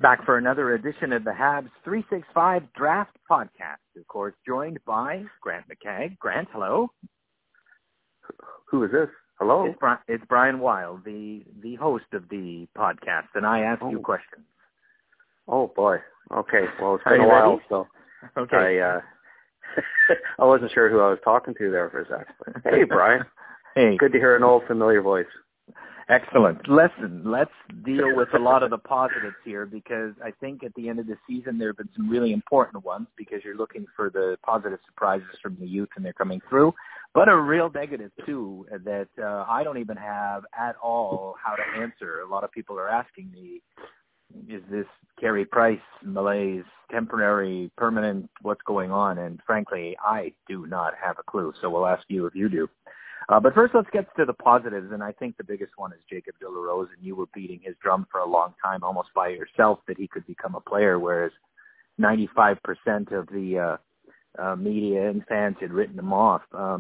Back for another edition of the Habs 365 Draft Podcast. Of course, joined by Grant McCagg. Grant, hello. Who is this? Hello. It's Brian Wild, the host of the podcast, and I ask you questions. Oh, boy. Okay. Well, it's Are been a you while, ready? so Okay. I wasn't sure who I was talking to there for a second. Hey, Brian. Hey. Good to hear an old familiar voice. Excellent. Listen, let's deal with a lot of the positives here, because I think at the end of the season there have been some really important ones, because you're looking for the positive surprises from the youth and they're coming through, but a real negative too that I don't even have at all how to answer. A lot of people are asking me, is this Carey Price malaise temporary, permanent, what's going on? And frankly, I do not have a clue, so we'll ask you if you do. But first, let's get to the positives, and I think the biggest one is Jacob de la Rose, and you were beating his drum for a long time, almost by yourself, that he could become a player, whereas 95% of the media and fans had written him off.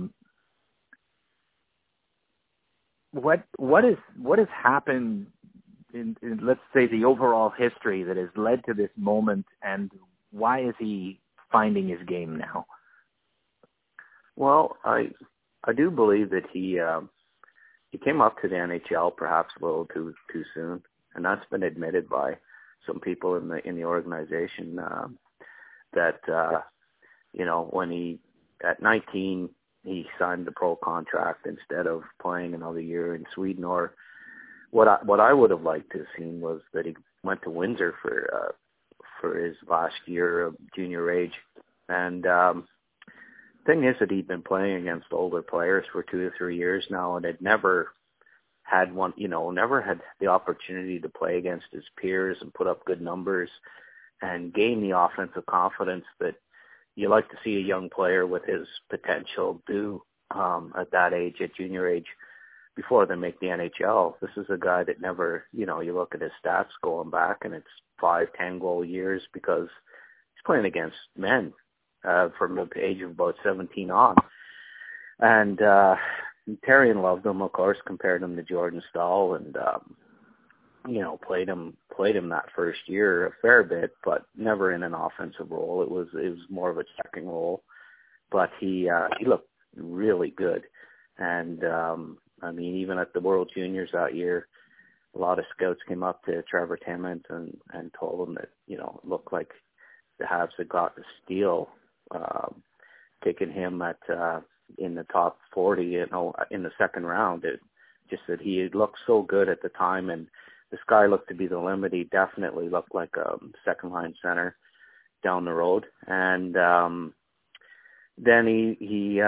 What has happened in, let's say, the overall history that has led to this moment, and why is he finding his game now? Well, I do believe that he came up to the NHL perhaps a little too soon, and that's been admitted by some people in the organization. That when he at 19 he signed the pro contract instead of playing another year in Sweden. Or what I would have liked to have seen was that he went to Windsor for his last year of junior age, and thing is that he'd been playing against older players for 2 to 3 years now, and had never had the opportunity to play against his peers and put up good numbers and gain the offensive confidence that you like to see a young player with his potential do at that age, at junior age, before they make the NHL. This is a guy that never, you look at his stats going back, and it's 5-10 goal years because he's playing against men. From the age of about 17 on. And Therrien loved him, of course, compared him to Jordan Staal, and, played him that first year a fair bit, but never in an offensive role. It was more of a checking role. But he looked really good. And, even at the World Juniors that year, a lot of scouts came up to Trevor Timmins and told him that, it looked like the Habs had got the steal, taking him at in the top 40, in the second round. It just that he had looked so good at the time, and the sky looked to be the limit. He definitely looked like a second line center down the road. And then he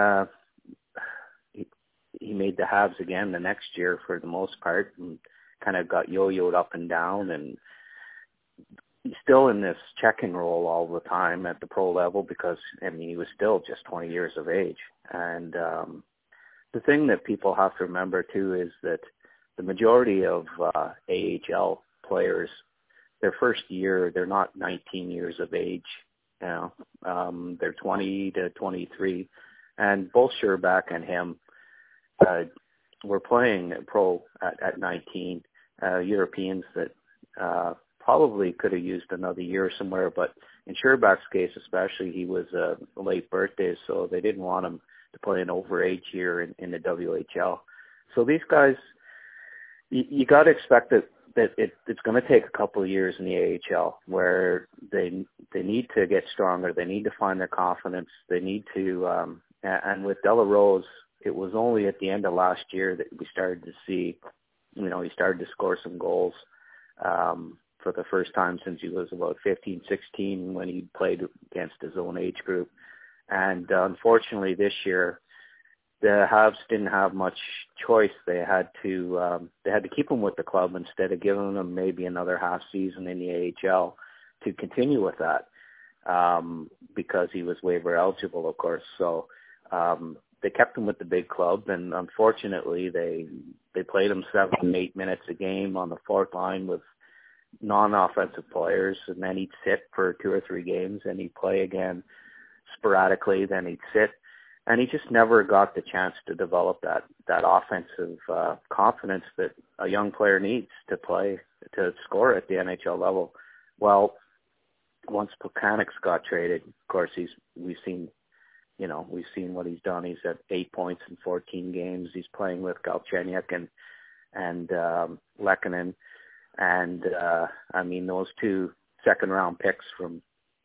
made the Habs again the next year for the most part, and kind of got yo-yoed up and down, and he's still in this checking role all the time at the pro level because, he was still just 20 years of age. And the thing that people have to remember, too, is that the majority of AHL players, their first year, they're not 19 years of age. They're 20 to 23. And both Scherbak and him were playing pro at 19. Europeans that probably could have used another year somewhere, but in Scherbak's case especially, he was a late birthday, so they didn't want him to play an overage year in the WHL. So these guys, you got to expect that it's going to take a couple of years in the AHL where they need to get stronger, they need to find their confidence, they need to, and with de la Rose, it was only at the end of last year that we started to see, he started to score some goals. For the first time since he was about 15, 16 when he played against his own age group. And unfortunately this year, the Habs didn't have much choice. They had to keep him with the club instead of giving him maybe another half season in the AHL to continue with that, because he was waiver eligible, of course. So they kept him with the big club, and unfortunately they played him 7-8 minutes a game on the fourth line with non-offensive players, and then he'd sit for 2 or 3 games, and he'd play again sporadically, then he'd sit, and he just never got the chance to develop that offensive confidence that a young player needs to play, to score at the NHL level. Well, once Plekanec got traded, of course, we've seen what he's done. He's at 8 points in 14 games. He's playing with Galchenyuk and Lehkonen. And, I mean, those 2 second-round picks from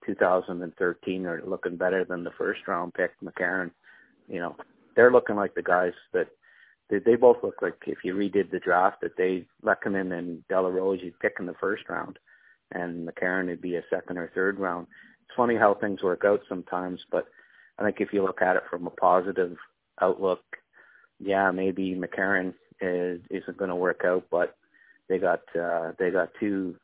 2013 are looking better than the first-round pick, McCarron. You know, they're looking like the guys that they both look like, if you redid the draft, that Lehkonen and De La Rose you'd pick in the first round, and McCarron would be a second or third round. It's funny how things work out sometimes, but I think if you look at it from a positive outlook, yeah, maybe McCarron isn't going to work out, but they got 2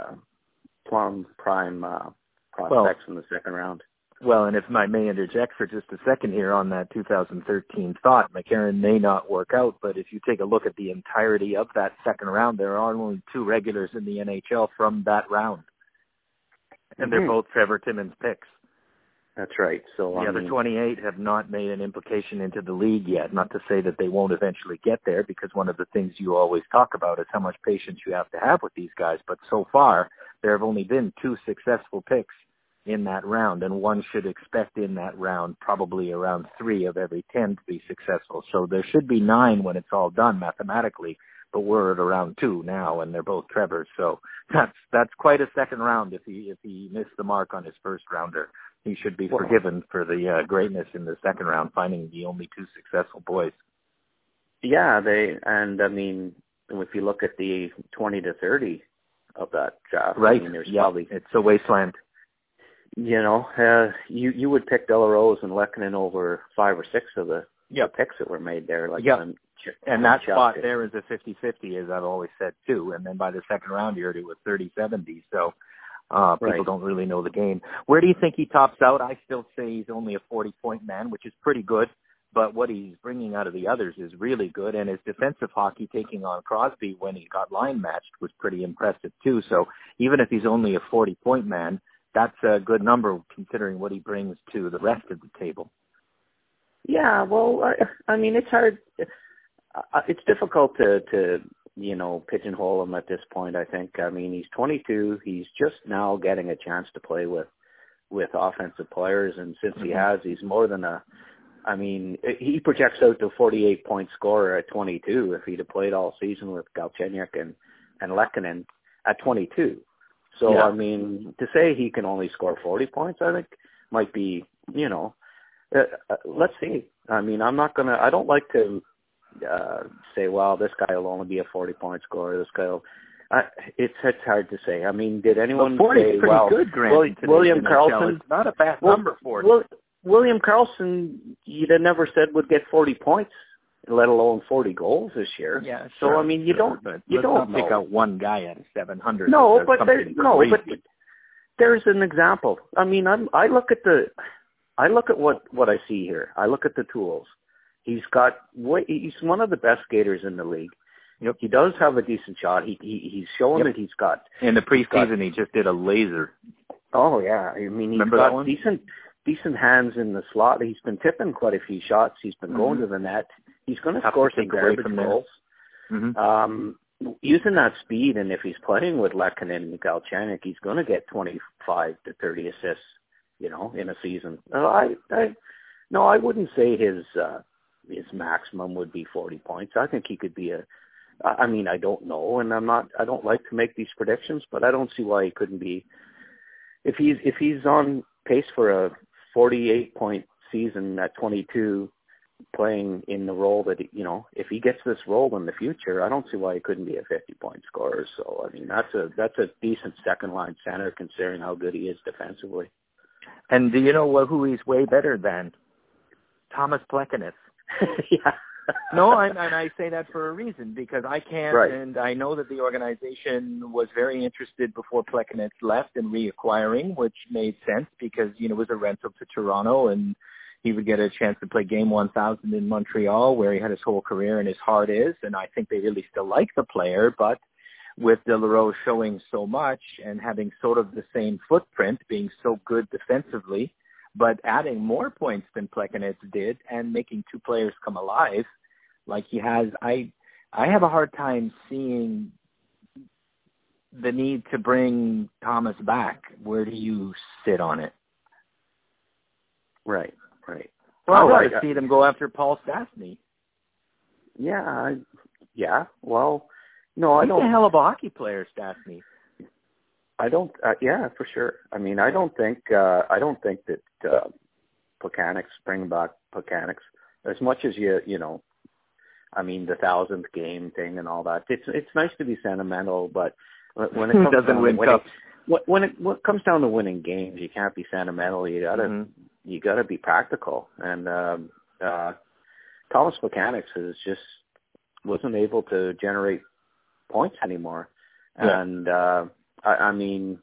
prime prospects in the second round. Well, and if I may interject for just a second here on that 2013 thought, McCarron may not work out, but if you take a look at the entirety of that second round, there are only 2 regulars in the NHL from that round. And they're both Trevor Timmins picks. That's right. So the other 28 have not made an implication into the league yet. Not to say that they won't eventually get there, because one of the things you always talk about is how much patience you have to have with these guys. But so far, there have only been 2 successful picks in that round, and one should expect in that round probably around 3 of every 10 to be successful. So there should be 9 when it's all done mathematically, but we're at around 2 now, and they're both Trevors. So that's quite a second round if he missed the mark on his first rounder. He should be forgiven for the greatness in the second round, finding the only 2 successful boys. Yeah, I mean, if you look at the 20 to 30 of that draft, right? I mean, there's probably it's a wasteland. You know, you would pick De La Rose and Lehkonen over 5 or 6 of the picks that were made there. Like, and that spot there is a 50-50, as I've always said too. And then by the second round, you're to a 30-70. So people don't really know the game. Where do you think he tops out? I still say he's only a 40-point man, which is pretty good. But what he's bringing out of the others is really good. And his defensive hockey, taking on Crosby when he got line matched, was pretty impressive too. So even if he's only a 40-point man, that's a good number considering what he brings to the rest of the table. Yeah, well, I mean, it's hard. It's difficult to pigeonhole him at this point, I think. I mean, he's 22. He's just now getting a chance to play with offensive players. And since he has, he's more than he projects out to 48-point scorer at 22 if he'd have played all season with Galchenyuk and Lehkonen at 22. So, I mean, to say he can only score 40 points, I think might be, let's see. I mean, I don't like to say, well, this guy will only be a 40-point scorer. This guy will, it's hard to say. I mean, did anyone say, well, good, Grant, William Karlsson, it's not a bad number for him. William Karlsson, you'd have never said would get 40 points, let alone 40 goals this year. Yeah, sure, so I mean, you don't pick out one guy out of 700. No, but there's an example. I mean, I look at what I see here. I look at the tools. He's one of the best skaters in the league. Yep. He does have a decent shot. He's showing that he's got. In the preseason, he just did a laser. Oh yeah, I mean, he's got decent hands in the slot. He's been tipping quite a few shots. He's been going to the net. He's going to score some garbage goals. Using that speed, and if he's playing with Lehkonen and Galchenyuk, he's going to get 25 to 30 assists, in a season. I wouldn't say his maximum would be 40 points. I think he could be I don't know, and I don't like to make these predictions, but I don't see why he couldn't be. If he's on pace for a 48-point season at 22, playing in the role that, if he gets this role in the future, I don't see why he couldn't be a 50-point scorer. So, I mean, that's a decent second-line center considering how good he is defensively. And do you know who he's way better than? Thomas Plekanec. Yeah. No, and I say that for a reason, because I can't, right. And I know that the organization was very interested before Plekanec left in reacquiring, which made sense because, it was a rental to Toronto, and he would get a chance to play game 1,000 in Montreal, where he had his whole career and his heart is, and I think they really still like the player, but with De La Rose showing so much and having sort of the same footprint, being so good defensively, but adding more points than Plekanec did and making 2 players come alive like he has, I have a hard time seeing the need to bring Thomas back, where do you sit on it? Right. Well, I'd rather see them go after Paul Stastny. Yeah. Well, no, I don't. He's a hell of a hockey player, Stastny. I don't. Yeah, for sure. I mean, I don't think that Plekanec, bring back Plekanec, as much as you know. I mean, the 1000th game thing and all that. It's nice to be sentimental, but when it comes doesn't down win to winning, cups. when it comes down to winning games, you can't be sentimental. You gotta be practical. And Thomas Plekanec just wasn't able to generate points anymore. Yeah. And I mean,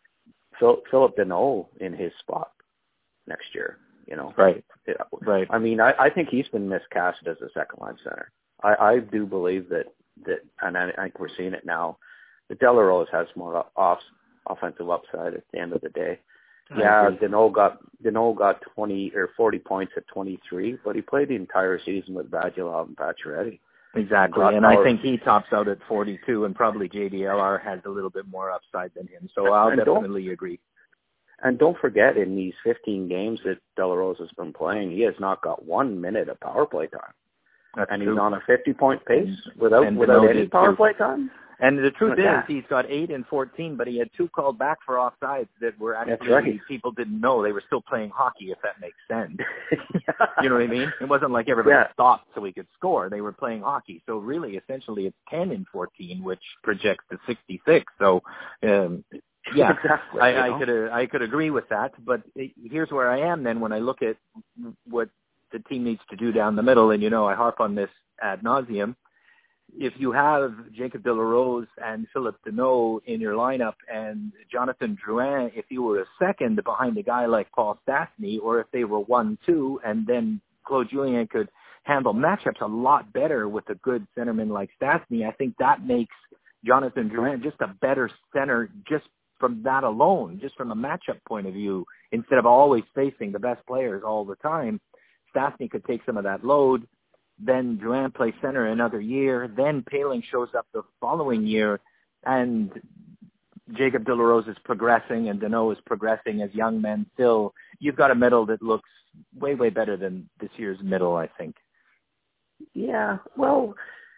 Philip Deneau in his spot next year. You know, right. I mean, I think he's been miscast as a second line center. I do believe that, and I think we're seeing it now, that De La Rose has more offensive upside at the end of the day. Yeah, Deneau got 20 or 40 points at 23, but he played the entire season with Radulov and Pacioretty. Exactly, and I think he tops out at 42, and probably JDLR has a little bit more upside than him. So I'll definitely agree. And don't forget, in these 15 games that De La Rose has been playing, he has not got 1 minute of power play time. That's and true. He's on a 50-point pace without any power play time. And the truth is, he's got 8 and 14, but he had 2 called back for offsides that were actually people didn't know. They were still playing hockey, if that makes sense. You know what I mean? It wasn't like everybody stopped so he could score. They were playing hockey. So really, essentially, it's 10 and 14, which projects to 66. So, yeah, exactly. I could agree with that. But here's where I am then when I look at what the team needs to do down the middle. And, you know, I harp on this ad nauseum. If you have Jacob De La Rose and Philip Deneau in your lineup and Jonathan Drouin, if you were a second behind a guy like Paul Stastny, or if they were 1-2 and then Claude Julien could handle matchups a lot better with a good centerman like Stastny, I think that makes Jonathan Drouin just a better center just from that alone, just from a matchup point of view. Instead of always facing the best players all the time, Stastny could take some of that load. Then Drouin plays center another year. Then Poehling shows up the following year, and Jacob De La Rose is progressing, and Deneau is progressing as young men. Still, you've got a middle that looks way, way better than this year's middle, I think. Yeah, well,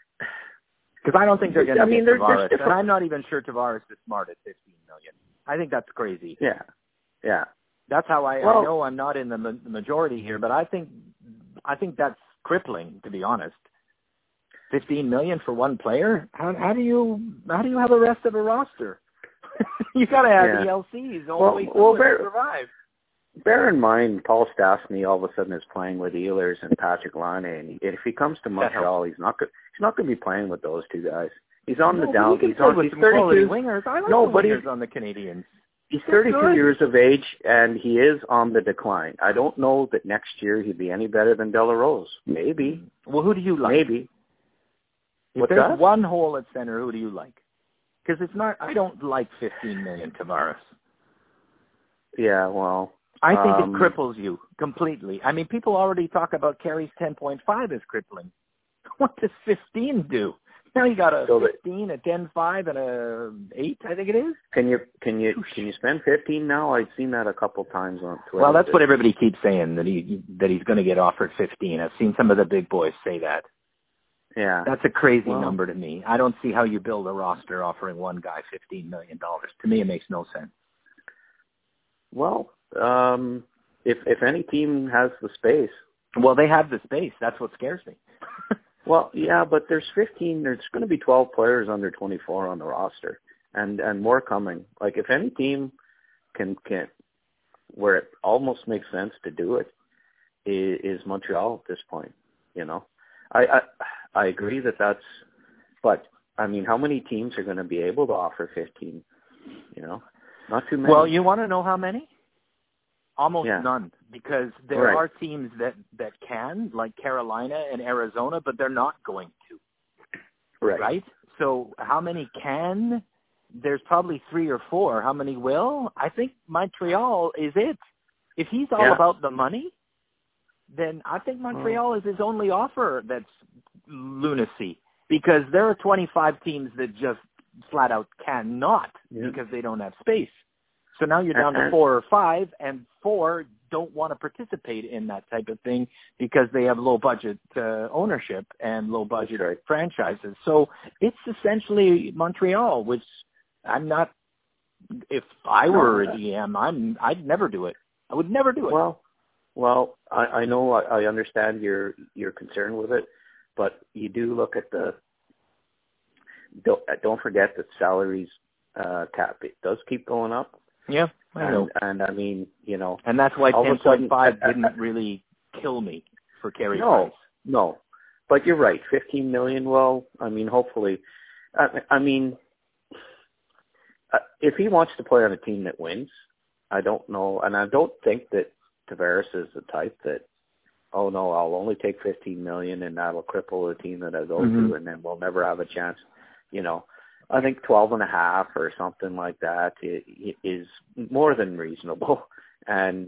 because I don't think they're going to get Tavares, and I'm not even sure Tavares is smart at $15 million. I think that's crazy. Yeah. That's how I know I'm not in the majority here, but I think that's crippling, to be honest. $15 million for one player? How do you have the rest of a roster? You got to have the LCs all the way through to survive. Bear in mind, Paul Stastny all of a sudden is playing with Ehlers and Patrick Laine, and if he comes to Montreal, he's not going to be playing with those two guys. He's on the down. He's 32 wingers. I like the wingers on the Canadians. He's 32 years of age, and he is on the decline. I don't know that next year he'd be any better than De La Rose. Maybe. Well, who do you like? Maybe. If there's one hole at center, who do you like? Because it's not. I don't like $15 million Tavares. Yeah, well, I think it cripples you completely. I mean, people already talk about Carey's 10.5 as crippling. What does 15 do? Now you got a 15, a 10.5, and a 8, I think it is. Can you spend 15 now? I've seen that a couple times on Twitter. Well, that's what everybody keeps saying, that he's going to get offered 15. I've seen some of the big boys say that. Yeah. That's a crazy number to me. I don't see how you build a roster offering one guy $15 million. To me, it makes no sense. Well, if any team has the space. Well, they have the space. That's what scares me. Well, yeah, but there's 15. There's going to be 12 players under 24 on the roster, and more coming. Like if any team can where it almost makes sense to do it, is Montreal at this point. You know, I agree that's. But I mean, how many teams are going to be able to offer 15? You know, not too many. Well, you want to know how many? Almost none, because there are teams that can, like Carolina and Arizona, but they're not going to. Right? So how many can? There's probably 3 or 4. How many will? I think Montreal is it. If he's all about the money, then I think Montreal is his only offer that's lunacy, because there are 25 teams that just flat out cannot Yeah. because they don't have space. So now you're down to 4 or 5, and 4 don't want to participate in that type of thing because they have low budget ownership and low budget franchises. So it's essentially Montreal, which I'm not. If I were a GM, I'd never do it. I would never do it. Well, I know I understand your concern with it, but you do look at don't forget that salaries cap, it does keep going up. Yeah, I know. And I mean, and that's why 10.5 didn't really kill me for Carey Price. No, but you're right. 15 million. Well, I mean, hopefully, I mean, if he wants to play on a team that wins, I don't know, and I don't think that Tavares is the type that, oh no, I'll only take 15 million and that'll cripple the team that I go to, and then we'll never have a chance. I think 12.5 or something like that is more than reasonable, and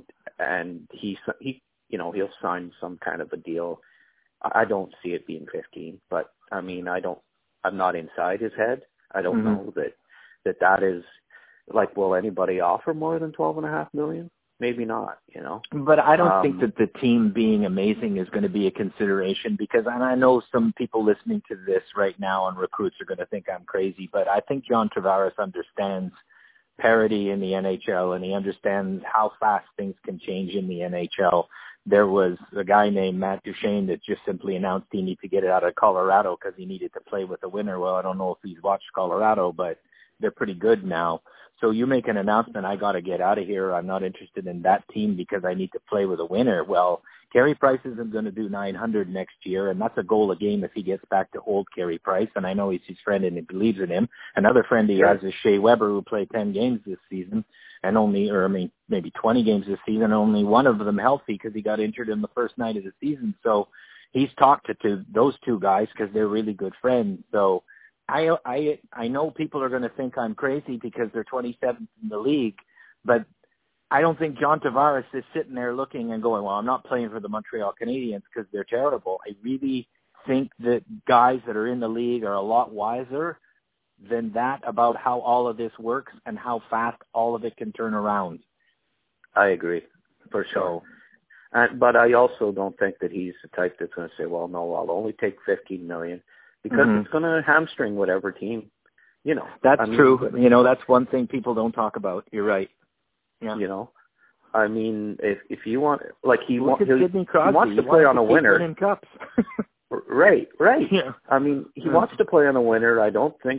he'll sign some kind of a deal. I don't see it being 15, but I mean, I'm not inside his head. I don't know that is like, will anybody offer more than 12.5 million? Maybe not, But I don't think that the team being amazing is going to be a consideration because, and I know some people listening to this right now on recruits are going to think I'm crazy, but I think John Tavares understands parity in the NHL and he understands how fast things can change in the NHL. There was a guy named Matt Duchene that just simply announced he needed to get it out of Colorado because he needed to play with a winner. Well, I don't know if he's watched Colorado, but they're pretty good now. So you make an announcement, I got to get out of here. I'm not interested in that team because I need to play with a winner. Well, Carey Price isn't going to do 900 next year, and that's a goal a game if he gets back to old Carey Price. And I know he's his friend and he believes in him. Another friend he has is Shea Weber, who played 10 games this season, and maybe 20 games this season, only one of them healthy because he got injured in the first night of the season. So he's talked to those two guys because they're really good friends. So I know people are going to think I'm crazy because they're 27th in the league, but I don't think John Tavares is sitting there looking and going, well, I'm not playing for the Montreal Canadiens because they're terrible. I really think that guys that are in the league are a lot wiser than that about how all of this works and how fast all of it can turn around. I agree, for sure. But I also don't think that he's the type that's going to say, well, no, I'll only take 15 million. Because it's going to hamstring whatever team, That's true. That's one thing people don't talk about. You're right. Yeah. I mean, if you want, like he wants to play on a winner. Winning cups. Right. Yeah. I mean, he wants to play on a winner. I don't think,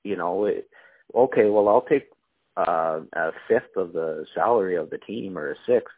okay, well, I'll take a fifth of the salary of the team or a sixth,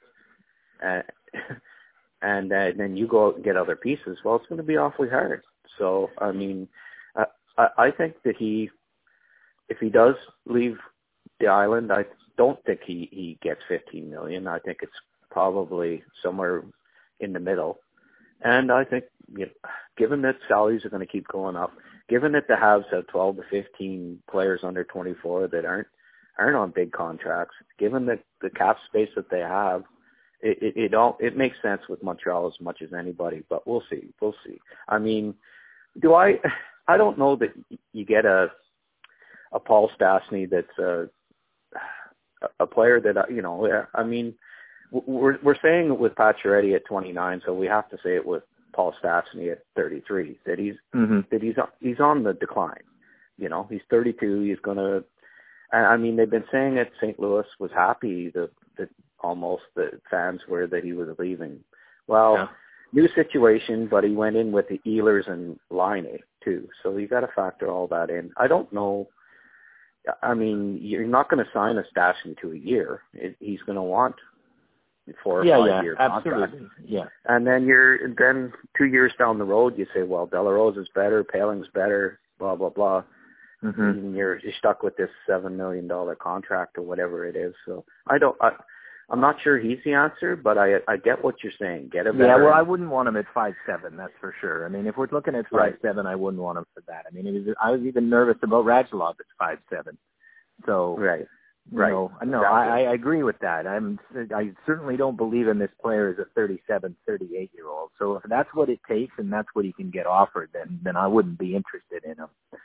and then you go out and get other pieces. Well, it's going to be awfully hard. So, I mean, I think that if he does leave the island, I don't think he gets 15 million. I think it's probably somewhere in the middle. And I think, given that salaries are going to keep going up, given that the Habs have 12 to 15 players under 24 that aren't on big contracts, given the cap space that they have, it makes sense with Montreal as much as anybody. But we'll see. I mean, I don't know that you get a Paul Stastny that's a player that, I mean, we're saying it with Pacioretty at 29, so we have to say it with Paul Stastny at 33, that he's on the decline. He's 32, he's going to, I mean, they've been saying that St. Louis was happy that almost the fans were that he was leaving. Well, yeah. New situation, but he went in with the Ehlers and Laine too. So you got to factor all that in. I don't know. I mean, you're not going to sign a Stastny to a year. He's going to want 4 or 5 year contract. Absolutely. Yeah. And then 2 years down the road, you say, well, Delarose is better, Paling's better, blah blah blah. And you're stuck with this $7 million contract or whatever it is. So I'm not sure he's the answer, but I get what you're saying. Get a better. Yeah, well, I wouldn't want him at 5'7", that's for sure. I mean, if we're looking at 5'7", I wouldn't want him for that. I mean, I was even nervous about Radulov at 5'7". So, right. No, exactly. I agree with that. I certainly don't believe in this player as a 37, 38-year-old. So if that's what it takes and that's what he can get offered, then I wouldn't be interested in him.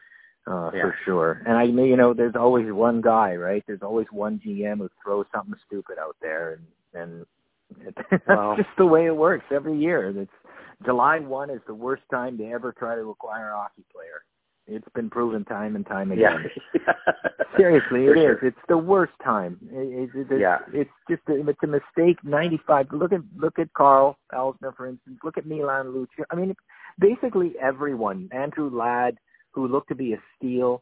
for sure. And there's always one guy, right? There's always one GM who throws something stupid out there, and that's just the way it works every year. July 1 is the worst time to ever try to acquire a hockey player. It's been proven time and time again. Yeah. Seriously, it is. Sure. It's the worst time. It's just it's a mistake. 95. Look at Carl Elsner, for instance. Look at Milan Lucic. I mean, basically everyone. Andrew Ladd, who looked to be a steal,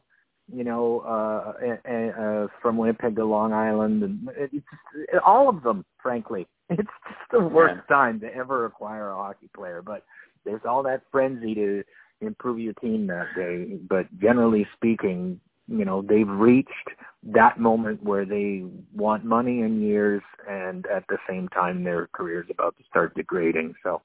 from Winnipeg to Long Island, and all of them, frankly. It's just the worst time to ever acquire a hockey player. But there's all that frenzy to improve your team that day. But generally speaking, they've reached that moment where they want money in years, and at the same time their career's about to start degrading. So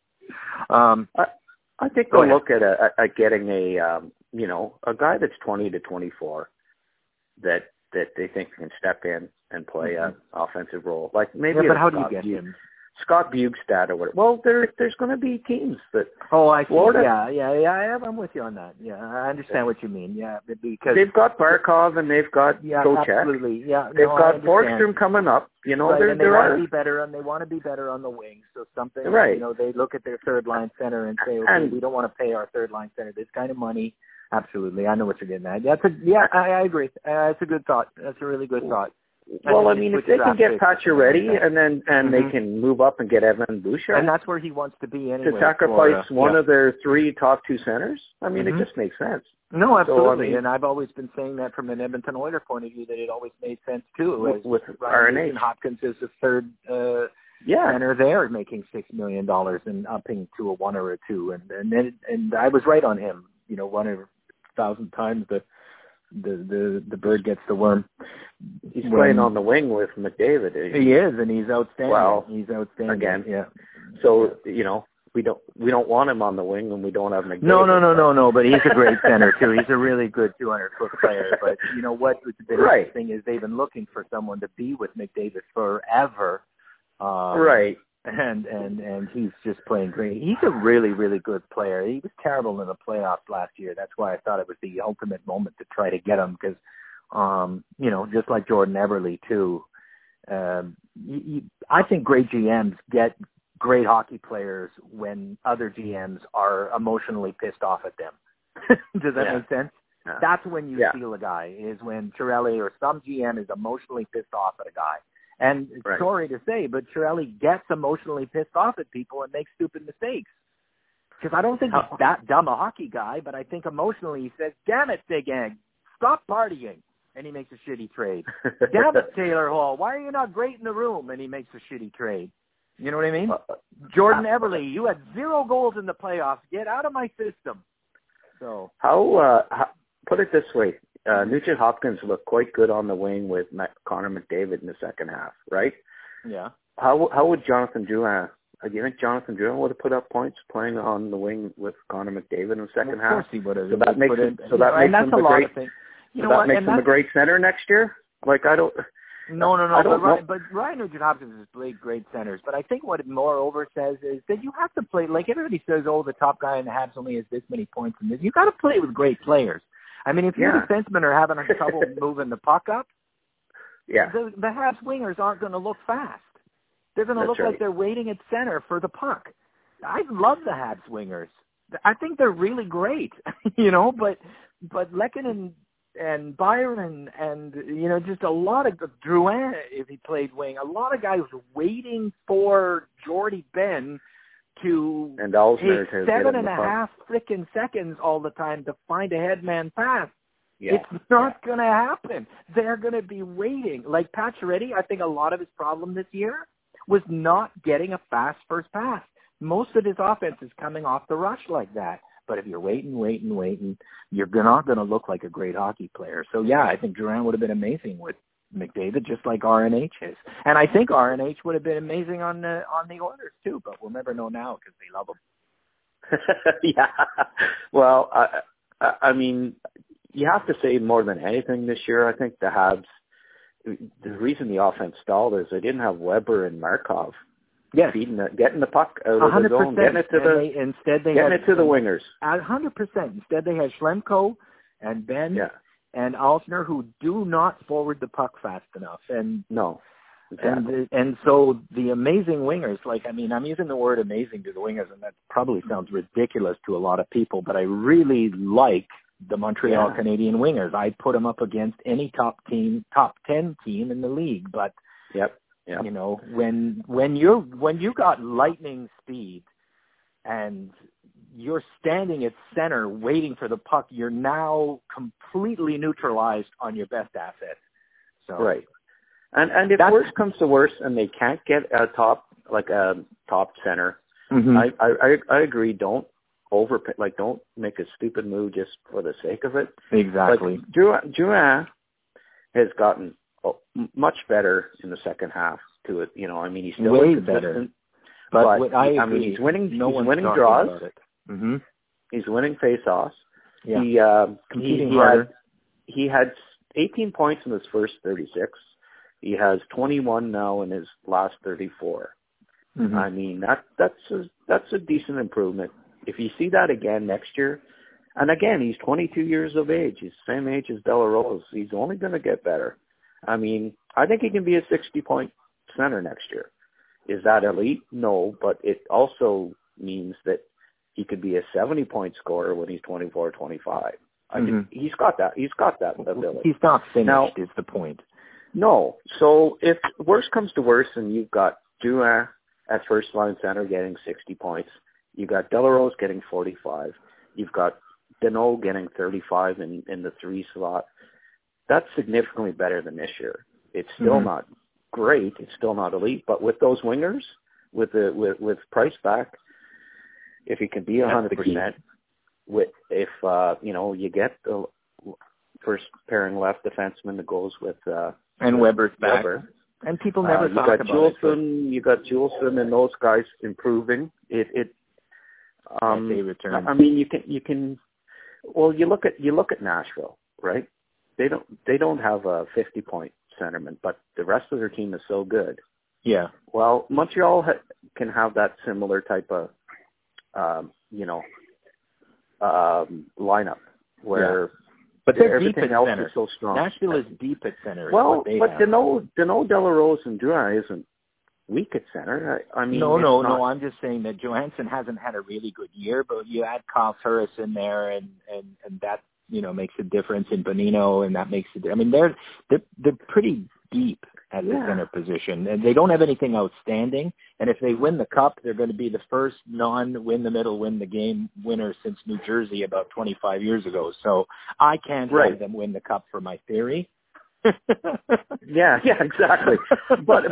I think they'll look at getting a guy that's 20 to 24 that they think can step in and play an offensive role. Like maybe but how do you get him? Scott Bugstad or whatever. Well, there's going to be teams that. Oh, I see. Florida, yeah. I'm with you on that. Yeah, I understand what you mean. Yeah, because they've got Barkov and they've got Kocek. Absolutely. Yeah, they've got Borgstrom coming up. Right, and they want to be better, and they want to be better on the wings. So something, right. They look at their third line center and say, okay, we don't want to pay our third line center this kind of money. Absolutely, I know what you're getting at. I agree. That's a good thought. That's a really good thought. Well, I mean, if they can get Pacioretty and they can move up and get Evan Bouchard, and that's where he wants to be anyway. To sacrifice one of their three top two centers, I mean, it just makes sense. No, absolutely, and I've always been saying that from an Edmonton Oilers point of view, that it always made sense too. With RNH, Hopkins is the third center there, making $6 million and upping to a 1 or a 2, and I was right on him. 1 or 1,000 times the bird gets the worm. He's playing on the wing with McDavid. He is, and he's outstanding. Well, he's outstanding again. Yeah. So we don't want him on the wing when we don't have McDavid. No. But he's a great center too. He's a really good 200-foot player. But what's been interesting is they've been looking for someone to be with McDavid forever. Right. And he's just playing great. He's a really, really good player. He was terrible in the playoffs last year. That's why I thought it was the ultimate moment to try to get him because, just like Jordan Eberle too. I think great GMs get great hockey players when other GMs are emotionally pissed off at them. Does that make sense? Yeah. That's when you steal a guy, is when Chiarelli or some GM is emotionally pissed off at a guy. And sorry to say, but Chiarelli gets emotionally pissed off at people and makes stupid mistakes. Because I don't think he's that dumb a hockey guy, but I think emotionally he says, damn it, Big Egg, stop partying. And he makes a shitty trade. Damn it, Taylor Hall, why are you not great in the room? And he makes a shitty trade. You know what I mean? Jordan Eberle, you had 0 goals in the playoffs. Get out of my system. So how put it this way. Nugent Hopkins looked quite good on the wing with Connor McDavid in the second half, right? Yeah. How would Jonathan Drouin? Do you think Jonathan Drouin would have put up points playing on the wing with Connor McDavid in the second half? Of course he would have. So that makes him. So that makes him a great. That makes him a great center next year. Like I don't. No. But Ryan Nugent-Hopkins has played great centers. But I think what it moreover says is that you have to play. Like everybody says, the top guy in the Habs only has this many points, and you got to play with great players. I mean, if your defensemen are having trouble moving the puck up, the Habs wingers aren't going to look fast. They're going to look like they're waiting at center for the puck. I love the Habs wingers. I think they're really great, but Lehkonen and Byron and, just a lot of Drouin, if he played wing, a lot of guys waiting for Jordy Ben to take 7.5 freaking seconds all the time to find a headman pass. Yeah. It's not going to happen. They're going to be waiting. Like Pacioretty, I think a lot of his problem this year was not getting a fast first pass. Most of his offense is coming off the rush like that. But if you're waiting, you're not going to look like a great hockey player. So, I think Drouin would have been amazing with McDavid, just like RNH is. And I think RNH would have been amazing on the Oilers too, but we'll never know now because they love him. Yeah. Well, I mean, you have to say more than anything this year, I think the Habs, the reason the offense stalled is they didn't have Weber and Markov. Yes. Getting the puck out of the zone, getting it to the wingers. 100%. Instead they had Schlemko and Ben and Alsner, who do not forward the puck fast enough. And no. Exactly. And so the amazing wingers, I'm using the word amazing to the wingers, and that probably sounds ridiculous to a lot of people, but I really like the Montreal Canadian wingers. I'd put them up against any top 10 team in the league. But you know, when you got lightning speed and you're standing at center waiting for the puck, you're now completely neutralized on your best asset. So right. And if worse comes to worse and they can't get a top center, I agree. Don't don't make a stupid move just for the sake of it. Exactly. Drouin has gotten much better in the second half to it. You know, I mean, he's still way consistent, better. But I mean, he's winning. He's winning draws. Mm-hmm. He's winning face-offs. Yeah. He had 18 points in his first 36. He has 21 now in his last 34. Mm-hmm. I mean, that's a decent improvement. If you see that again next year, and again, he's 22 years of age. He's the same age as De La Rose. He's only going to get better. I mean, I think he can be a 60-point center next year. Is that elite? No, but it also means that he could be a 70-point scorer when he's 24, 25. I mean, he's got that. He's got that ability. He's not finished, is the point. No. So if worse comes to worse and you've got Drouin at first-line center getting 60 points, you've got De La Rose getting 45, you've got Deneau getting 35 in the 3 slot, that's significantly better than this year. It's still not great. It's still not elite. But with those wingers, with Price back, if he can be 100%, if you get the first pairing left defenseman that goes with and Weber's back. Weber. And people never talk about Juleson, you got Juleson and those guys improving. They return. I mean, you can. Well, you look at Nashville, right? They don't have a 50-point centerman, but the rest of their team is so good. Yeah. Well, Montreal can have that similar type of, lineup where. Yeah. But they're deep at else center. Is so strong. Nashville is deep at center. Well, but Deneau, De La Rose, and Drouin isn't weak at center. I mean, no. I'm just saying that Johansson hasn't had a really good year, but you add Kyle Turris in there, and that makes a difference in Bonino, and that makes it. I mean, they're pretty deep at the center position, and they don't have anything outstanding. And if they win the cup, they're going to be the first non-win the middle, win the game winner since New Jersey about 25 years ago. So I can't have them win the cup for my theory. yeah, exactly. But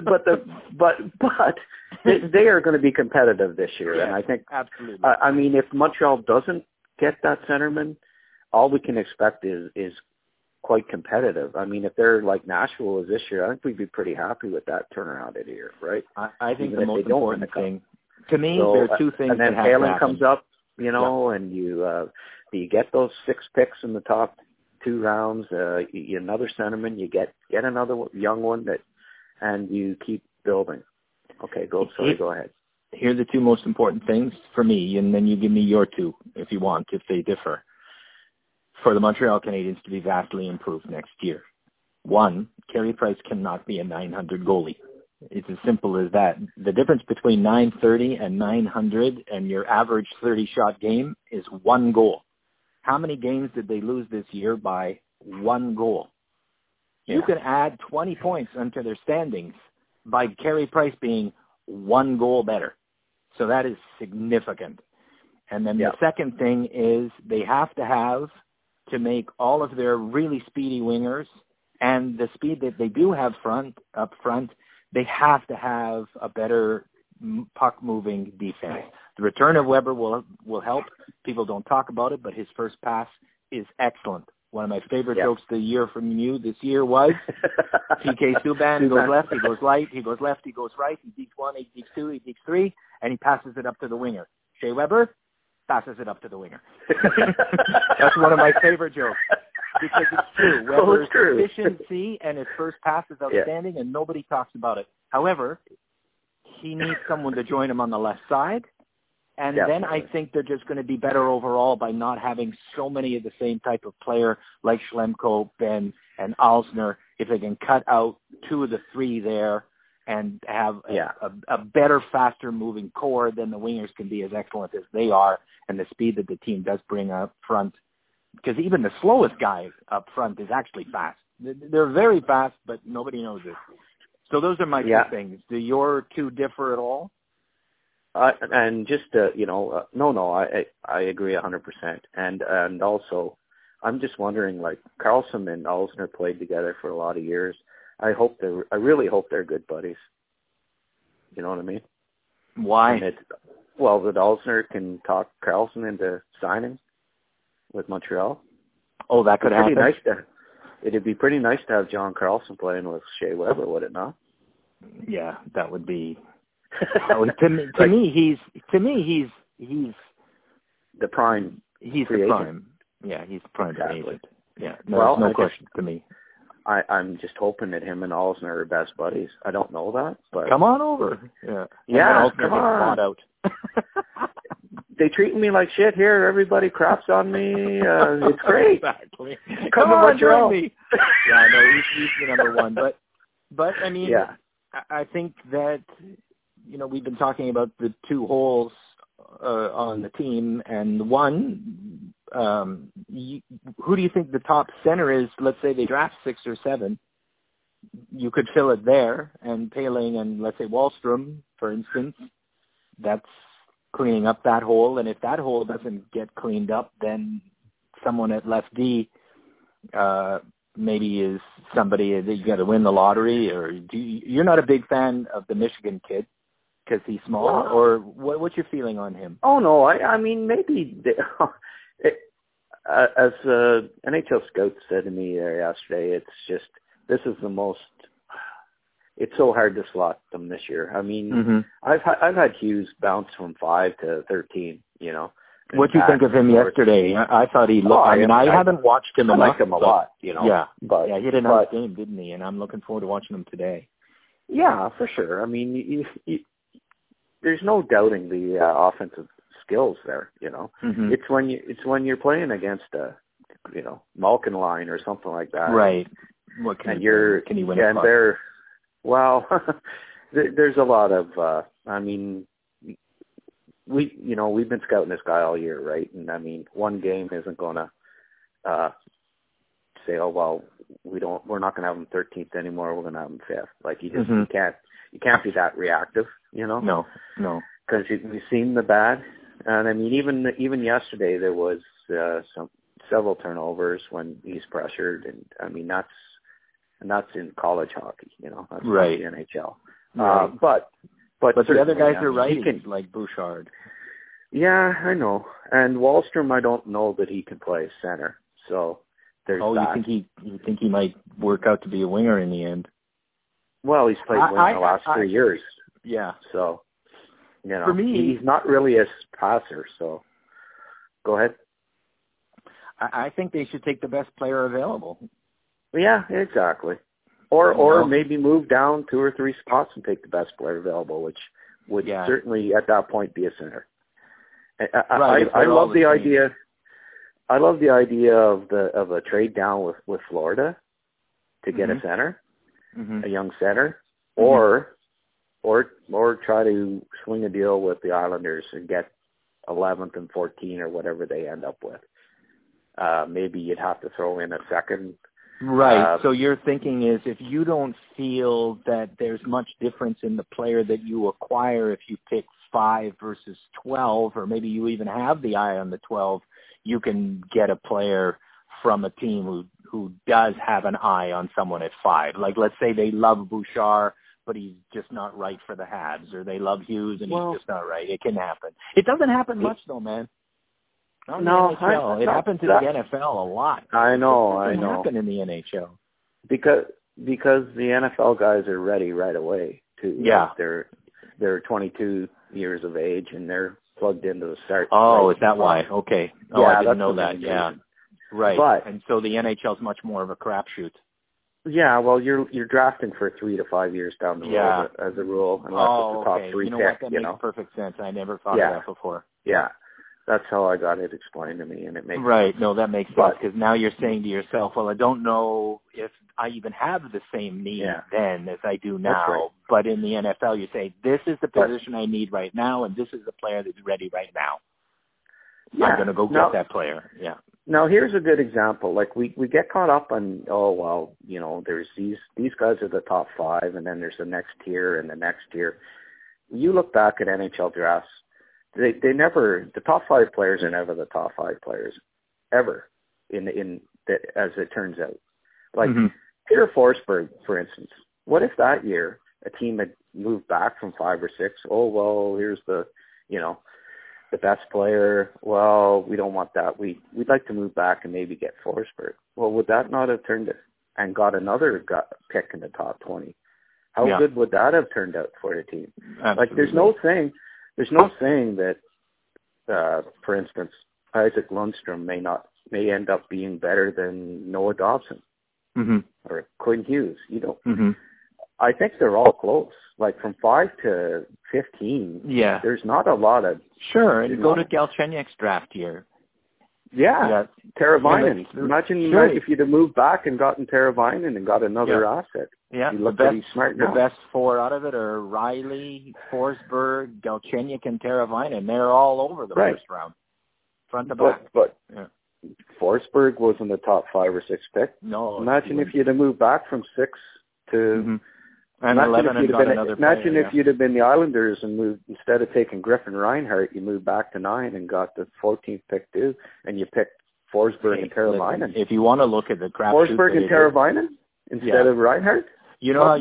they are going to be competitive this year, and I think absolutely. I mean, if Montreal doesn't get that centerman, all we can expect is quite competitive. I mean, if they're like Nashville is this year, I think we'd be pretty happy with that turnaround of the year, right? I think the most important thing to me, there are two things. And then that Halen comes up, and you get those 6 picks in the top 2 rounds. Another centerman, you get another young one and you keep building. Okay, go ahead. Here are the 2 most important things for me, and then you give me your 2 if you want, if they differ. For the Montreal Canadiens to be vastly improved next year. 1, Carey Price cannot be a .900 goalie. It's as simple as that. The difference between .930 and .900 and your average 30-shot game is 1 goal. How many games did they lose this year by 1 goal? Yeah. You can add 20 points onto their standings by Carey Price being 1 goal better. So that is significant. And then the second thing is they have to have to make all of their really speedy wingers and the speed that they do have up front, they have to have a better puck-moving defense. The return of Weber will help. People don't talk about it, but his first pass is excellent. One of my favorite jokes of the year from you this year was PK Subban goes left, he goes right, he goes left, he goes right, he deeks 1, he deeks 2, he deeks 3, and he passes it up to the winger. Shea Weber passes it up to the winger. That's one of my favorite jokes because it's true. Weber's efficiency and his first pass is outstanding, and nobody talks about it. However, he needs someone to join him on the left side, And Definitely. then I think they're just going to be better overall by not having so many of the same type of player like Schlemko, Ben, and Alsner. If they can cut out 2 of the 3 there and have a better, faster moving core, then the wingers can be as excellent as they are, and the speed that the team does bring up front. Because even the slowest guy up front is actually fast. They're very fast, but nobody knows it. So those are my 2 things. Do your 2 differ at all? And just I agree 100%. And also, I'm just wondering, like, Carlson and Alsner played together for a lot of years. I really hope they're good buddies. You know what I mean? Why? That Alsner can talk Carlson into signing with Montreal. Oh, that could happen. It'd be pretty nice to have John Carlson playing with Shea Weber, would it not? Yeah, that would be. To me, he's the prime. He's the prime. Yeah, he's the prime agent. Yeah, no question to me. I'm just hoping that him and Alsner are best buddies. I don't know that, but come on over. Yeah, come on. Out. They treat me like shit here. Everybody craps on me. It's great. Exactly. Come to Montreal. Me. Yeah, no, he's the number one. But I mean, I think that we've been talking about the 2 holes on the team, and one. Who do you think the top center is? Let's say they draft 6 or 7. You could fill it there, and Poehling and let's say Wahlstrom, for instance. That's cleaning up that hole, and if that hole doesn't get cleaned up, then someone at left D maybe is somebody that you got to win the lottery. Or you're not a big fan of the Michigan kid because he's small, or what's your feeling on him? Oh no, I mean maybe as NHL scout said to me yesterday, it's just this is the most. It's so hard to slot them this year. I mean, I've had Hughes bounce from 5 to 13. What do you think of him yesterday? I thought he looked. I haven't watched him. I like him a lot. Yeah, but he had a nice game, didn't he? And I'm looking forward to watching him today. Yeah, for sure. I mean, there's no doubting the offensive skills there. It's when you're playing against a Malkin line or something like that. Right. What can you win? And they're. Well, there's a lot of, I mean, we've been scouting this guy all year, right? And I mean, one game isn't going to say, oh, well, we're not going to have him 13th anymore. We're going to have him 5th. Like you can't be that reactive, No. Because we've seen the bad. And I mean, even yesterday there was several turnovers when he's pressured. And I mean, that's in college hockey, that's right. Not the NHL. Right. But the other guys are righties, like Bouchard. Yeah, I know. And Wahlstrom, I don't know that he can play center. So there's that. You think he might work out to be a winger in the end? Well, he's played winger the last 3 years. Yeah. So, for me, he's not really a passer. So, go ahead. I think they should take the best player available. Yeah, exactly. Or maybe move down 2 or 3 spots and take the best player available, which would certainly at that point be a center. I love the idea. I love the idea of a trade down with Florida to get a center, a young center, or try to swing a deal with the Islanders and get 11th and 14 or whatever they end up with. Maybe you'd have to throw in a second. Right. So your thinking is if you don't feel that there's much difference in the player that you acquire if you pick 5 versus 12, or maybe you even have the eye on the 12, you can get a player from a team who does have an eye on someone at 5. Like, let's say they love Bouchard, but he's just not right for the Habs, or they love Hughes and he's just not right. It can happen. It doesn't happen much though, man. It happens in the NFL a lot. I know. It doesn't happen in the NHL. Because the NFL guys are ready right away too. Yeah. Like they're 22 years of age and they're plugged into the start. Oh, is that why? Okay. Oh, yeah, I didn't know that. Yeah. Right. And so the NHL is much more of a crapshoot. Yeah, well, you're drafting for 3 to 5 years down the road as a rule, unless it's the top 3 pick. That makes perfect sense. I never thought of that before. Yeah. That's how I got it explained to me, and it makes right. sense. No, that makes sense, because now you're saying to yourself, well, I don't know if I even have the same need then as I do now. Right. But in the NFL, you say, this is the position I need right now, and this is the player that's ready right now. Yeah. I'm going to go get that player. Yeah. Now, here's a good example. Like, we get caught up on, there's these guys are the top 5, and then there's the next tier and the next tier. You look back at NHL drafts, they never, the top 5 players are never the top 5 players, ever, as it turns out. Like, Peter Forsberg, for instance, what if that year a team had moved back from 5 or 6? Oh, well, here's the best player. Well, we don't want that. We'd like to move back and maybe get Forsberg. Well, would that not have turned it and got another pick in the top 20? How good would that have turned out for the team? Absolutely. Like, there's no saying that, for instance, Isaac Lundstrom may end up being better than Noah Dobson or Quinn Hughes. I think they're all close. Like, from 5 to 15, there's not a lot of... Sure, and go to Galchenyuk's draft year. Yeah. Teravainen. Imagine if you'd have moved back and gotten Teravainen and got another asset. Yeah, the best 4 out of it are Riley, Forsberg, Galchenyuk, and Teravainen. They're all over the first round, front to back. But Forsberg was in the top 5 or 6 pick. No. Imagine if you'd have moved back from 6 to... And 11 and got another player. Imagine if you'd have been the Islanders and moved, instead of taking Griffin Reinhart, you moved back to 9 and got the 14th pick too, and you picked Forsberg and Teravainen. If you want to look at the crapshoot, Forsberg and Teravainen instead of Reinhart. You know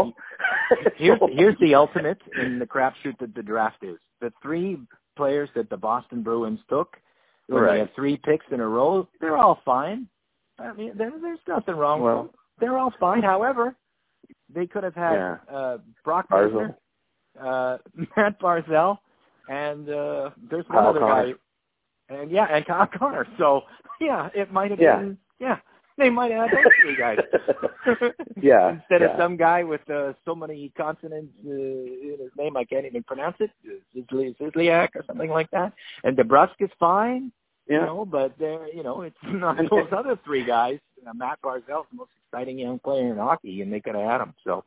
here's the ultimate in the crapshoot that the draft is. The 3 players that the Boston Bruins took, when they have 3 picks in a row, they're all fine. I mean, there's nothing wrong with them. They're all fine. However, they could have had Brock Lesnar, Matt Barzal, and there's one other guy. And Kyle Connor. So, it might have been, they might have had those 3 guys. Instead of some guy with so many consonants in his name, I can't even pronounce it, Zizliak or something like that. And DeBrusk is fine, but it's not those other 3 guys. Matt Barzal's the most exciting young player in hockey, and they could have had him. So,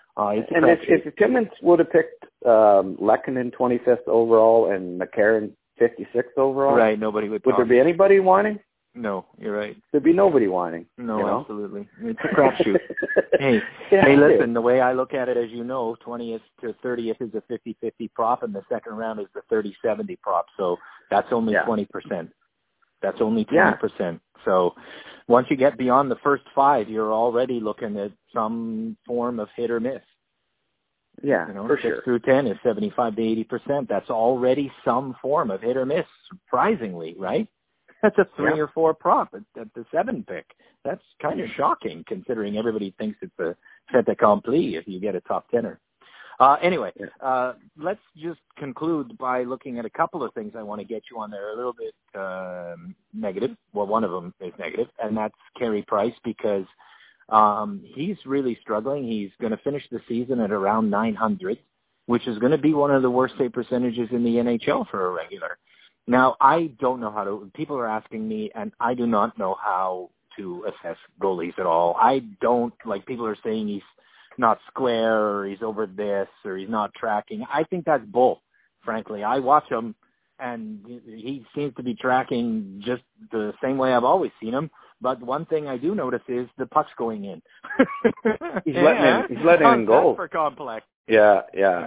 if Timmins would have picked Lehkonen 25th overall and McCarron 56th overall, right? Nobody would. Would there be anybody whining? No, you're right. There'd be nobody whining. No, absolutely. It's a crapshoot. Hey, listen. The way I look at it, as you know, 20th to 30th is a 50-50 prop, and the second round is the 30-70 prop. So that's only 20%. That's only 20%. So once you get beyond the first 5, you're already looking at some form of hit or miss. Yeah, for 6 through 10 is 75 to 80%. That's already some form of hit or miss, surprisingly, right? That's a 3 or 4 prop at the 7 pick. That's kind of shocking, considering everybody thinks it's a fait accompli if you get a top 10er. Anyway, let's just conclude by looking at a couple of things I want to get you on there a little bit negative. Well, one of them is negative, and that's Carey Price, because he's really struggling. He's going to finish the season at around 900, which is going to be one of the worst save percentages in the NHL for a regular. Now, I don't know how to – people are asking me, and I do not know how to assess goalies at all. I don't – like, people are saying he's not square, or he's over this, or he's not tracking. I think that's bull, frankly. I watch him, and he seems to be tracking just the same way I've always seen him. But one thing I do notice is the puck's going in. He's letting in goals. For complex. Yeah.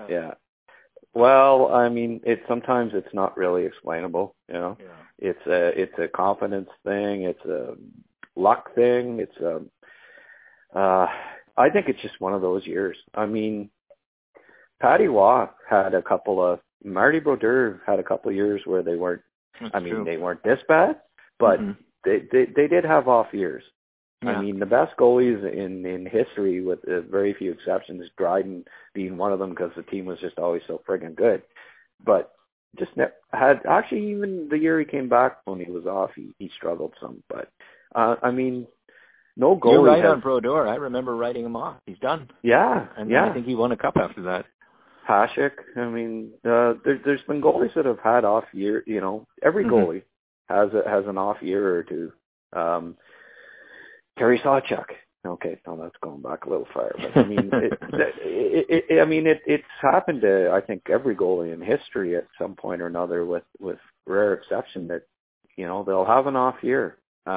Well, I mean, sometimes it's not really explainable. It's a confidence thing. It's a luck thing. I think it's just one of those years. I mean, Patty Waugh had Marty Brodeur had a couple of years where they weren't. They weren't this bad, but they did have off years. Yeah. I mean, the best goalies in history, with very few exceptions, Dryden being one of them, because the team was just always so friggin' good. But just had actually, even the year he came back when he was off, he struggled some. But I mean, no goalie. You're right on Brodeur. I remember writing him off. He's done. Yeah, and I think he won a cup after that. Hasek. I mean, there's been goalies that have had off year. Every goalie has an off year or two. Terry Sawchuk. Okay, no, that's going back a little far. But I mean, it's happened to, I think, every goalie in history at some point or another, with rare exception, that they'll have an off year.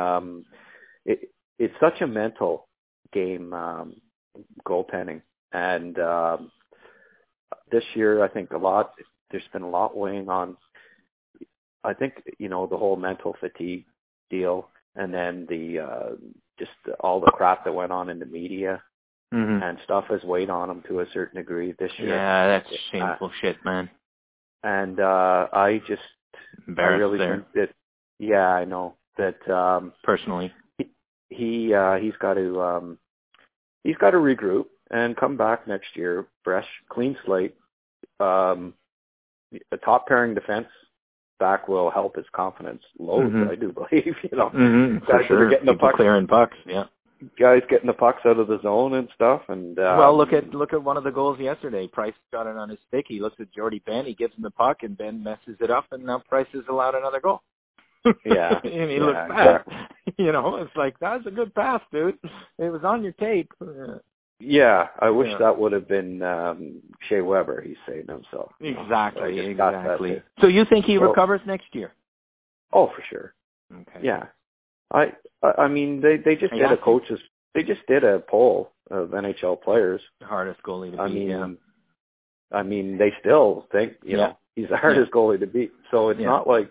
It's such a mental game, goaltending, and this year I think there's been a lot weighing on. I think the whole mental fatigue deal, and then just all the crap that went on in the media and stuff has weighed on them to a certain degree this year. Yeah, that's shameful shit, man. And I really there. think that. Yeah, I know that. Personally, he's got to regroup and come back next year fresh, clean slate. A top pairing defense back will help his confidence loads, I do believe. For sure. Getting the pucks, clearing pucks, yeah. Guys getting the pucks out of the zone and stuff. And well, look at one of the goals yesterday. Price got it on his stick. He looks at Jordy Ben. He gives him the puck, and Ben messes it up, and now Price is allowed another goal. Yeah, and he looks back. Exactly. It's like, that was a good pass, dude. It was on your tape. Yeah, I wish that would have been Shea Weber. He saved himself. Exactly. So you think he recovers next year? Oh, for sure. Okay. Yeah, I mean they just did they just did a poll of NHL players. The hardest goalie to beat. I mean they still think he's the hardest goalie to beat. So it's not like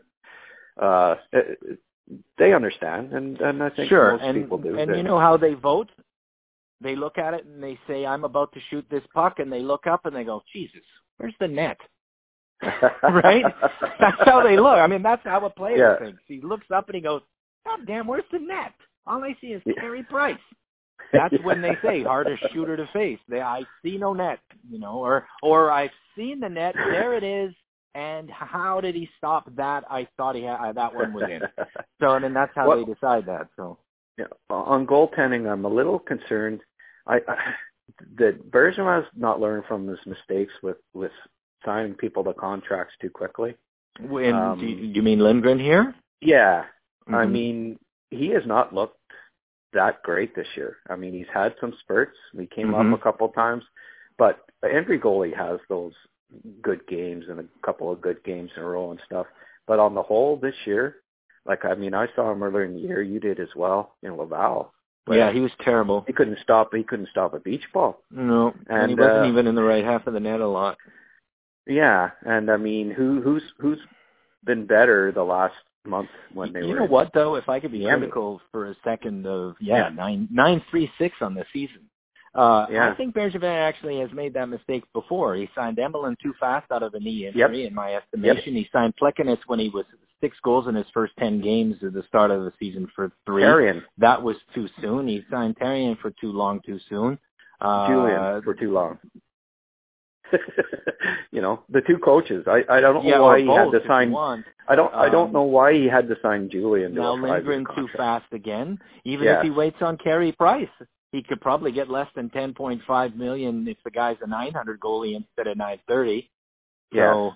they understand, and I think most people do. And you know how they vote? They look at it and they say, I'm about to shoot this puck, and they look up and they go, Jesus, where's the net? Right? That's how they look. I mean, that's how a player thinks. He looks up and he goes, God damn, where's the net? All I see is Carey Price. That's when they say, hardest shooter to face. I see no net, or I've seen the net, there it is, and how did he stop that? I thought that one was in. So, and then that's how they decide that. So, on goaltending, I'm a little concerned. That Bergevin has not learned from his mistakes with signing people to contracts too quickly. Do you mean Lindgren here? Yeah. I mean, he has not looked that great this year. I mean, he's had some spurts. We came up a couple of times, but every goalie has those good games and a couple of good games in a row and stuff. But on the whole, this year, I saw him earlier in the year. You did as well in Laval. Yeah, he was terrible. He couldn't stop a beach ball. No, and he wasn't even in the right half of the net a lot. Yeah, and I mean, who's been better the last month when they were? You know what though? If I could be critical for a second of 9-3-6 on the season. I think Bergevin actually has made that mistake before. He signed Emelin too fast out of a knee injury, in my estimation. He signed Plekanec when he was 6 goals in his first 10 games at the start of the season for 3. Therrien. That was too soon. He signed Therrien for too long too soon. Julian for too long. The two coaches. I don't know why he had to sign. I don't know why he had to sign Julian. Now Lindgren too fast again. Even if he waits on Carey Price, he could probably get less than $10.5 million if the guy's a .900 goalie instead of $930. So,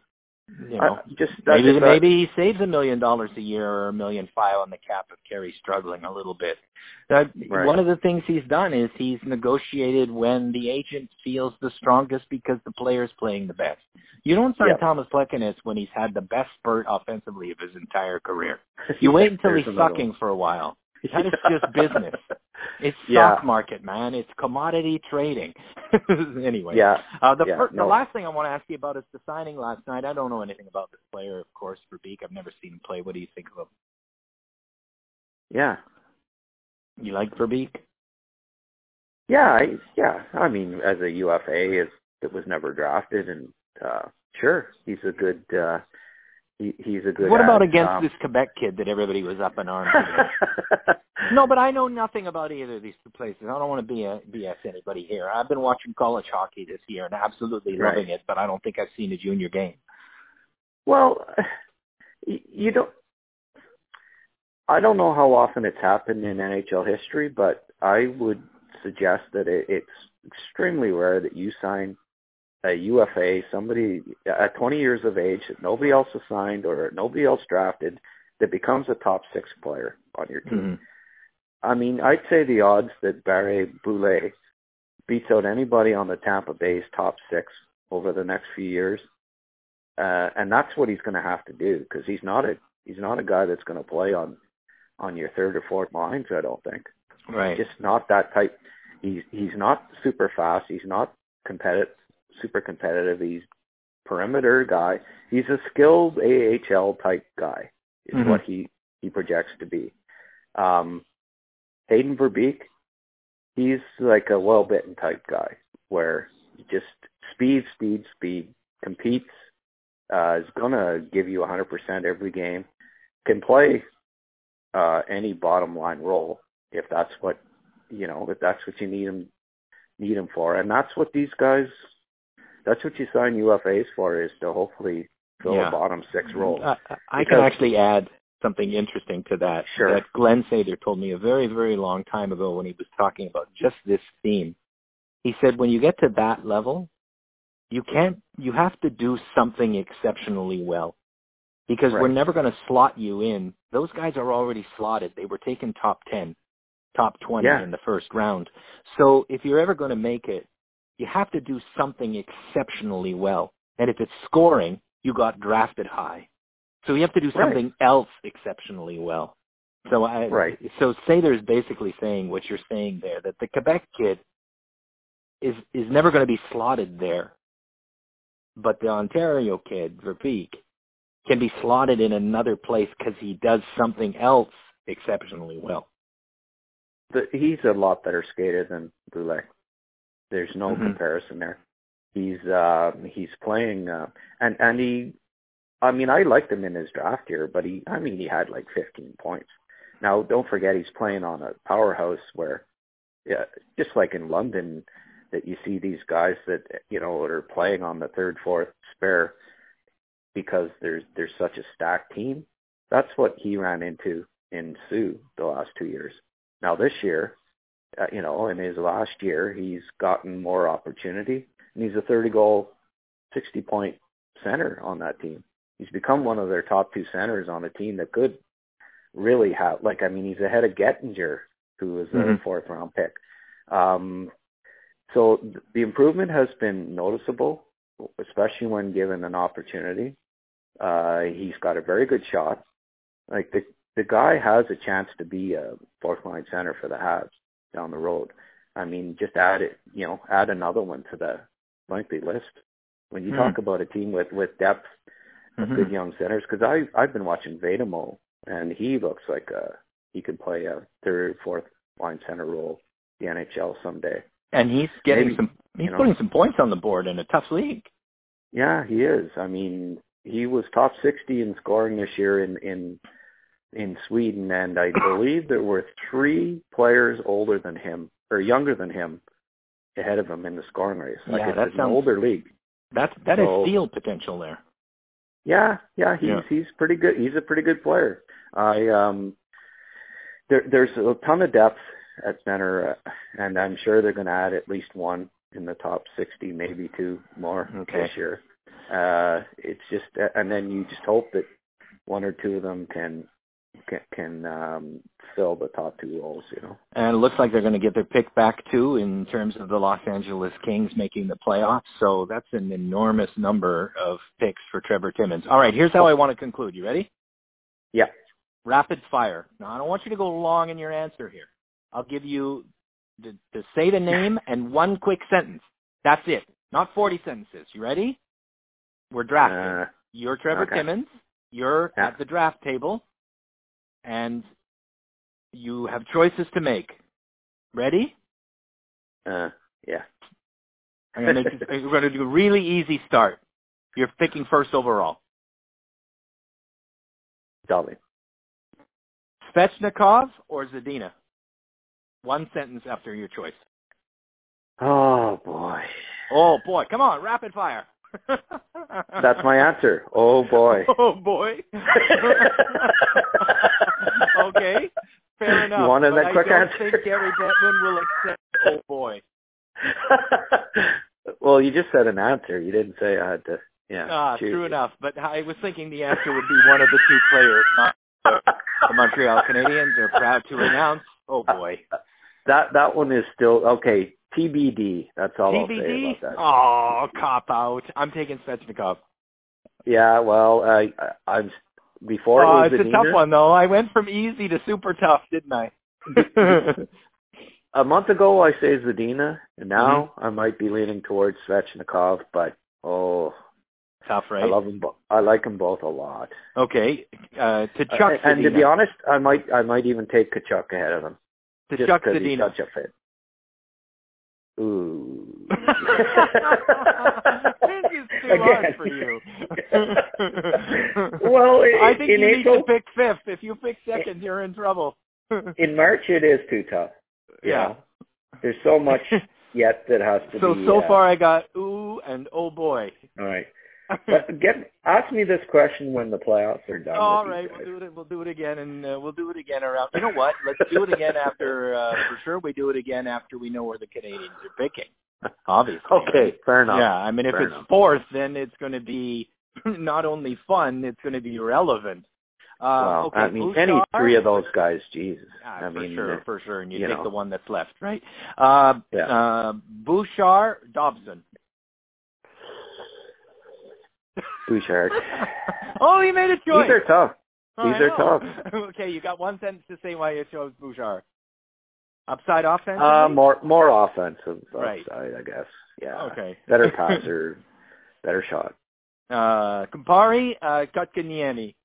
maybe he saves $1 million a year or $1.5 million on the cap if Carey's struggling a little bit. One of the things he's done is he's negotiated when the agent feels the strongest because the player's playing the best. You don't sign Thomas Plekanec when he's had the best spurt offensively of his entire career. You wait until he's sucking for a while. That is just business. It's stock market, man. It's commodity trading. Anyway. The last thing I want to ask you about is the signing last night. I don't know anything about this player, of course, Verbeek. I've never seen him play. What do you think of him? Yeah. You like Verbeek? Yeah. I mean, as a UFA, that was never drafted, and sure, he's a good. He's a good. What about against this Quebec kid that everybody was up in arms against? No, but I know nothing about either of these two places. I don't want to BS anybody here. I've been watching college hockey this year and absolutely loving it, but I don't think I've seen a junior game. Well, I don't know how often it's happened in NHL history, but I would suggest that it's extremely rare that you sign a UFA, somebody at 20 years of age that nobody else has signed or nobody else drafted, that becomes a top 6 player on your team. Mm-hmm. I mean, I'd say the odds that Barré-Boulet beats out anybody on the Tampa Bay's top 6 over the next few years, and that's what he's going to have to do, because he's not a guy that's going to play on your third or fourth lines, I don't think. Right. Just not that type. He's not super fast. He's not super competitive. He's perimeter guy. He's a skilled AHL type guy is what he projects to be. Hayden Verbeek, he's like a well-bitten type guy where he just speed, competes, is going to give you 100% every game, can play any bottom line role if that's what you need him for. And that's what these guys, that's what you sign UFAs for, is to hopefully fill a bottom 6 role. I can actually add something interesting to that. Sure. That Glenn Sather told me a very, very long time ago when he was talking about just this theme. He said, when you get to that level, you have to do something exceptionally well, because we're never going to slot you in. Those guys are already slotted. They were taken top 10, top 20 in the first round. So if you're ever going to make it, you have to do something exceptionally well. And if it's scoring, you got drafted high. So you have to do something else exceptionally well. So so Sather is basically saying what you're saying there, that the Quebec kid is never going to be slotted there. But the Ontario kid, Verbeek, can be slotted in another place because he does something else exceptionally well. He's a lot better skater than Boulet. There's no comparison there. He's playing, and he, I mean, I liked him in his draft year, but he had like 15 points. Now, don't forget, he's playing on a powerhouse where, just like in London, that you see these guys that, are playing on the third, fourth spare because there's such a stacked team. That's what he ran into in Sioux the last 2 years. Now, this year, in his last year, he's gotten more opportunity, and he's a 30-goal, 60-point center on that team. He's become one of their top 2 centers on a team that could really have, he's ahead of Gettinger, who was a fourth-round pick. So the improvement has been noticeable, especially when given an opportunity. He's got a very good shot. Like, the guy has a chance to be a fourth-line center for the Habs down the road. I mean, just add another one to the lengthy list. When you talk about a team with depth of good young centers, because I've been watching Vedamo, and he looks like he could play a third, fourth-line center role in the NHL someday. And he's getting putting some points on the board in a tough league. Yeah, he is. I mean, he was top 60 in scoring this year in Sweden, and I believe there were 3 players older than him or younger than him ahead of him in the scoring race. It's an older league. That is steal potential there. Yeah, he's pretty good. He's a pretty good player. There's a ton of depth at center, and I'm sure they're going to add at least one in the top 60, maybe 2 more this year. It's just, and then you just hope that 1 or 2 of them can fill the top 2 roles, And it looks like they're going to get their pick back too in terms of the Los Angeles Kings making the playoffs. So that's an enormous number of picks for Trevor Timmins. All right, here's how I want to conclude. You ready? Yeah. Rapid fire. Now, I don't want you to go long in your answer here. I'll give you to say the name and 1 quick sentence. That's it. Not 40 sentences. You ready? We're drafting. You're Trevor Timmins. You're at the draft table. And you have choices to make. Ready? Yeah. We're going to do a really easy start. You're picking first overall. Dolly. Svechnikov or Zadina? 1 sentence after your choice. Oh, boy. Oh, boy. Come on, rapid fire. That's my answer. Oh, boy. Oh, boy. Okay. Fair enough. You wanted that quick answer? I don't think Gary Bettman will accept oh, boy. Well, you just said an answer. You didn't say I had to. Yeah. True enough. But I was thinking the answer would be one of the two players. Not the Montreal Canadiens are proud to announce. Oh boy. That one is still okay. TBD. That's all TBD? I'll say about that. Oh, cop out. I'm taking Svechnikov. Yeah. Well, I'm before it was it's Zadina. a tough one though. I went from easy to super tough, didn't I? A month ago, I say Zadina, and now I might be leaning towards Svechnikov. But tough, right? I love them. I like them both a lot. Okay, Tkachuk and to Zadina. be honest, I might even take Tkachuk ahead of him. Tkachuk Zadina. He's Zadina. such a fit. Ooh. This is too hard for you. Well, I think you April, need to pick fifth. If you pick second, you're in trouble. In March, it is too tough. Yeah. There's so much yet that has to be. So far I got ooh and oh boy. All right. But ask me this question when the playoffs are done. All right, we'll do it again, and we'll do it again around. You know what? Let's do it again after. For sure, we do it again after we know where the Canadians are picking. Obviously. Okay, right? fair enough. Yeah, I mean, if it's fourth, then it's going to be not only fun, it's going to be relevant. Well, okay, I mean, Bouchard, any three of those guys, Jesus. For sure, and you take the one that's left, right? Bouchard, Dobson. Bouchard. Oh, he made a choice. These are tough. These are tough. Okay, you got one sentence to say why you chose Bouchard. Upside offense? More offensive right. upside, I guess. Yeah. Okay. Better passer, better shot. Campari, Kotkaniemi.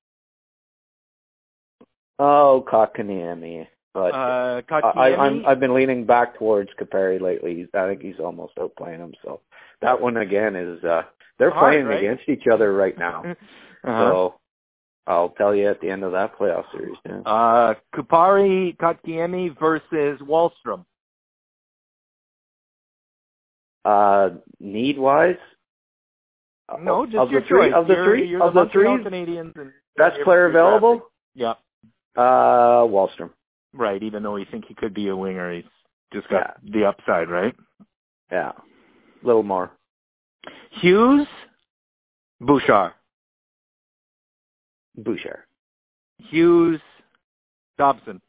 Oh, Kotkaniemi. But I've been leaning back towards Capari lately. I think he's almost outplaying him. So that one again is they're playing against each other right now. So I'll tell you at the end of that playoff series. Yeah. Kupari, Kotkaniemi versus Wahlstrom. Need wise? No, just your choice. Of the three, Canadians and best player available? Yeah. Wahlstrom. Right, even though you think he could be a winger, he's just got the upside, right? Yeah, a little more. Hughes, Bouchard. Hughes, Dobson.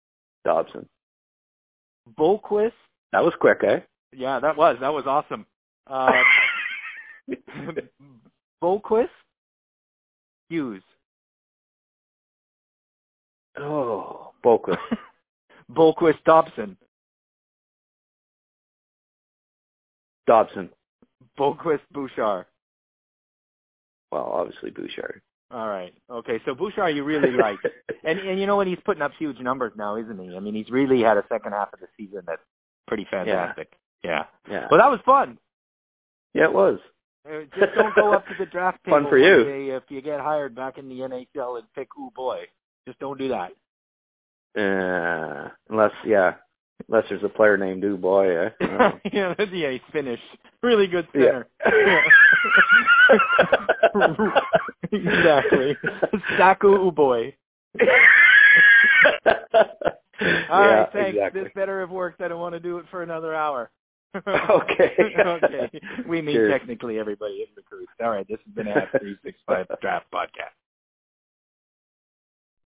Boqvist. That was quick, eh? Yeah, that was awesome. Boqvist, Hughes. Oh, Boqvist. Boqvist, Dobson. Boqvist, Bouchard. Well, obviously Bouchard. All right. Okay, so Bouchard you really like. And you know what? He's putting up huge numbers now, isn't he? I mean, he's really had a second half of the season that's pretty fantastic. Yeah. Well, that was fun. Yeah, it was. Just don't go up to the draft table fun for you. If you get hired back in the NHL and pick, ooh, boy. Just don't do that. Unless there's a player named Dubois, yeah, he's finished. Really good center. Yeah. Exactly. Saku Uboy. All right, thanks. Exactly. This better have worked. I don't want to do it for another hour. Okay. Okay. We mean technically everybody in the crew. All right, this has been a 365 Draft Podcast.